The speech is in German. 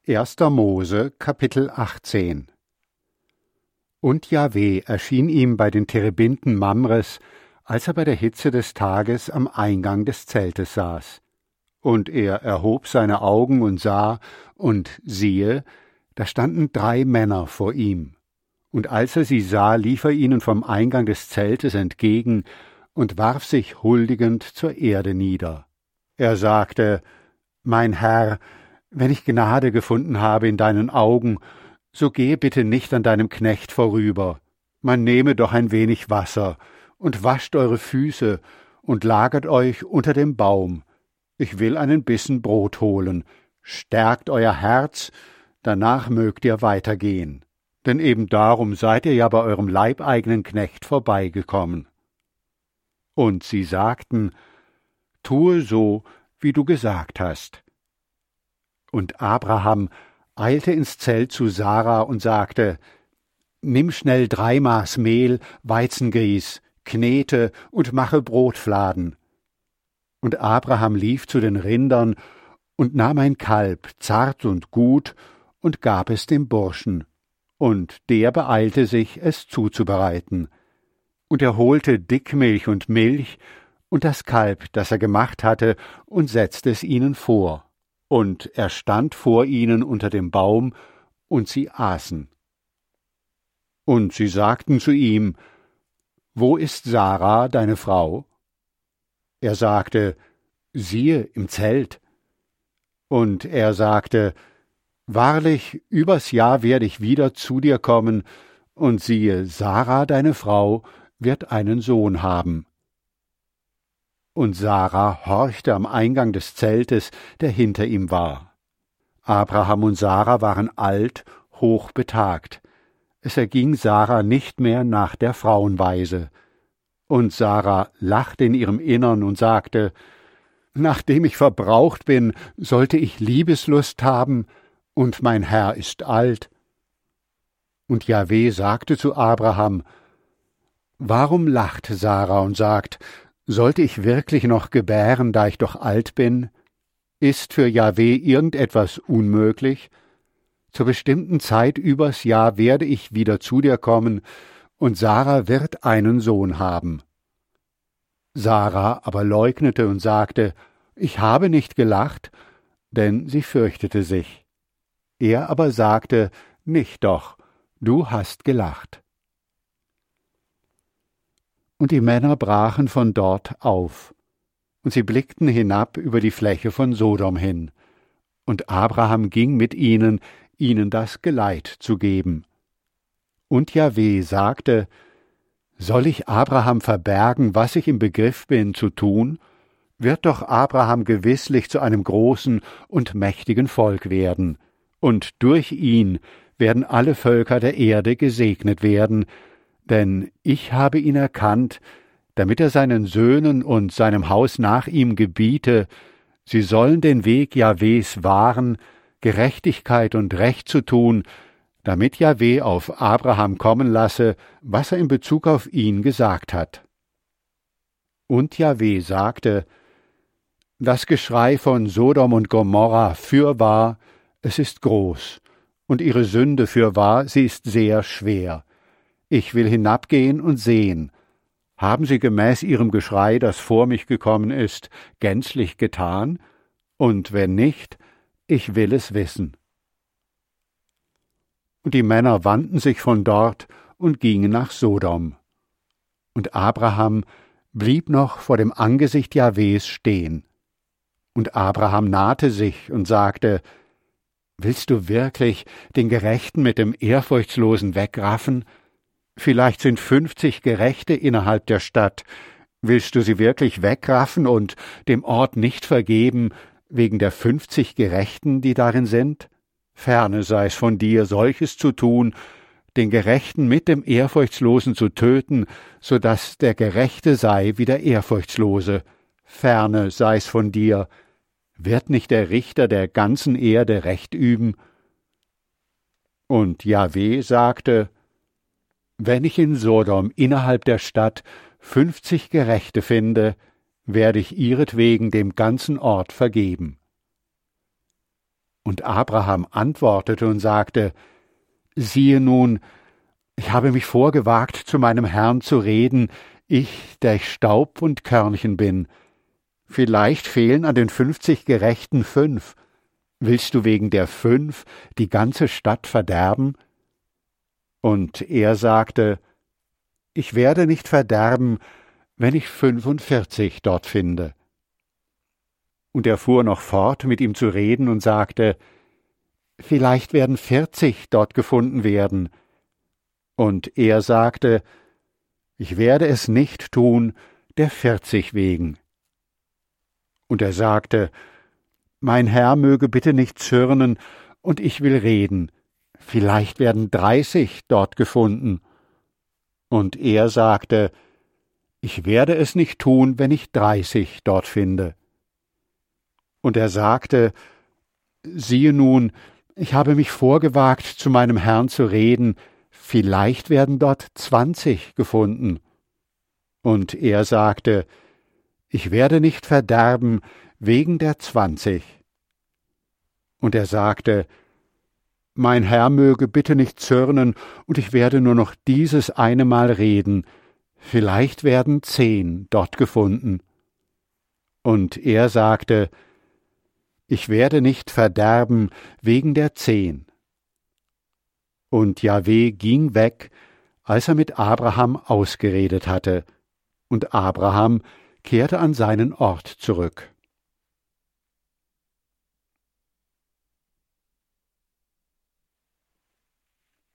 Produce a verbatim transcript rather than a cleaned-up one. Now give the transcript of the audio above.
erster Mose, Kapitel achtzehn. Und Jahwe erschien ihm bei den Terebinten Mamres, als er bei der Hitze des Tages am Eingang des Zeltes saß. Und er erhob seine Augen und sah, und siehe, da standen drei Männer vor ihm. Und als er sie sah, lief er ihnen vom Eingang des Zeltes entgegen und warf sich huldigend zur Erde nieder. Er sagte: Mein Herr, wenn ich Gnade gefunden habe in deinen Augen, so gehe bitte nicht an deinem Knecht vorüber. Man nehme doch ein wenig Wasser und wascht eure Füße und lagert euch unter dem Baum. Ich will einen Bissen Brot holen. Stärkt euer Herz, danach mögt ihr weitergehen. Denn eben darum seid ihr ja bei eurem leibeigenen Knecht vorbeigekommen. Und sie sagten: Tue so, wie du gesagt hast. Und Abraham eilte ins Zelt zu Sarah und sagte: Nimm schnell drei Maß Mehl, Weizengrieß, knete und mache Brotfladen. Und Abraham lief zu den Rindern und nahm ein Kalb, zart und gut, und gab es dem Burschen. Und der beeilte sich, es zuzubereiten. Und er holte Dickmilch und Milch und das Kalb, das er gemacht hatte, und setzte es ihnen vor. Und er stand vor ihnen unter dem Baum, und sie aßen. Und sie sagten zu ihm: Wo ist Sarah, deine Frau? Er sagte: Siehe, im Zelt. Und er sagte: Wahrlich, übers Jahr werde ich wieder zu dir kommen, und siehe, Sarah, deine Frau, wird einen Sohn haben. Und Sarah horchte am Eingang des Zeltes, der hinter ihm war. Abraham und Sarah waren alt, hochbetagt. Es erging Sarah nicht mehr nach der Frauenweise. Und Sarah lachte in ihrem Innern und sagte: Nachdem ich verbraucht bin, sollte ich Liebeslust haben, und mein Herr ist alt. Und Jahwe sagte zu Abraham: Warum lacht Sarah und sagt: Sollte ich wirklich noch gebären, da ich doch alt bin? Ist für Jahwe irgendetwas unmöglich? Zur bestimmten Zeit übers Jahr werde ich wieder zu dir kommen, und Sarah wird einen Sohn haben. Sarah aber leugnete und sagte: Ich habe nicht gelacht, denn sie fürchtete sich. Er aber sagte: Nicht doch, du hast gelacht. Und die Männer brachen von dort auf, und sie blickten hinab über die Fläche von Sodom hin. Und Abraham ging mit ihnen, ihnen das Geleit zu geben. Und Jahwe sagte: Soll ich Abraham verbergen, was ich im Begriff bin zu tun? Wird doch Abraham gewisslich zu einem großen und mächtigen Volk werden, und durch ihn werden alle Völker der Erde gesegnet werden, denn ich habe ihn erkannt, damit er seinen Söhnen und seinem Haus nach ihm gebiete, sie sollen den Weg Jahwes wahren, Gerechtigkeit und Recht zu tun, damit Jahwe auf Abraham kommen lasse, was er in Bezug auf ihn gesagt hat. Und Jahwe sagte: Das Geschrei von Sodom und Gomorra fürwahr, es ist groß, und ihre Sünde fürwahr, sie ist sehr schwer. Ich will hinabgehen und sehen. Haben sie gemäß ihrem Geschrei, das vor mich gekommen ist, gänzlich getan? Und wenn nicht, ich will es wissen. Und die Männer wandten sich von dort und gingen nach Sodom. Und Abraham blieb noch vor dem Angesicht Jahwes stehen. Und Abraham nahte sich und sagte: Willst du wirklich den Gerechten mit dem Ehrfurchtslosen wegraffen? Vielleicht sind fünfzig Gerechte innerhalb der Stadt. Willst du sie wirklich wegraffen und dem Ort nicht vergeben, wegen der fünfzig Gerechten, die darin sind? Ferne sei es von dir, solches zu tun, den Gerechten mit dem Ehrfurchtslosen zu töten, so daß der Gerechte sei wie der Ehrfurchtslose. Ferne sei es von dir. Wird nicht der Richter der ganzen Erde Recht üben? Und Jahwe sagte: Wenn ich in Sodom innerhalb der Stadt fünfzig Gerechte finde, werde ich ihretwegen dem ganzen Ort vergeben. Und Abraham antwortete und sagte, »Siehe nun, ich habe mich vorgewagt, zu meinem Herrn zu reden, ich, der ich Staub und Körnchen bin. Vielleicht fehlen an den fünfzig Gerechten fünf. Willst du wegen der fünf die ganze Stadt verderben?« Und er sagte, »Ich werde nicht verderben, wenn ich fünfundvierzig dort finde.« Und er fuhr noch fort, mit ihm zu reden, und sagte, »Vielleicht werden vierzig dort gefunden werden.« Und er sagte, »Ich werde es nicht tun, der vierzig wegen.« Und er sagte, »Mein Herr möge bitte nicht zürnen, und ich will reden. Vielleicht werden dreißig dort gefunden.« Und er sagte, »Ich werde es nicht tun, wenn ich dreißig dort finde.« Und er sagte, »Siehe nun, ich habe mich vorgewagt, zu meinem Herrn zu reden, vielleicht werden dort zwanzig gefunden.« Und er sagte, »Ich werde nicht verderben wegen der zwanzig.« Und er sagte, »Mein Herr möge bitte nicht zürnen, und ich werde nur noch dieses eine Mal reden, vielleicht werden zehn dort gefunden.« Und er sagte, »Ich werde nicht verderben wegen der zehn.« Und Jahwe ging weg, als er mit Abraham ausgeredet hatte, und Abraham kehrte an seinen Ort zurück.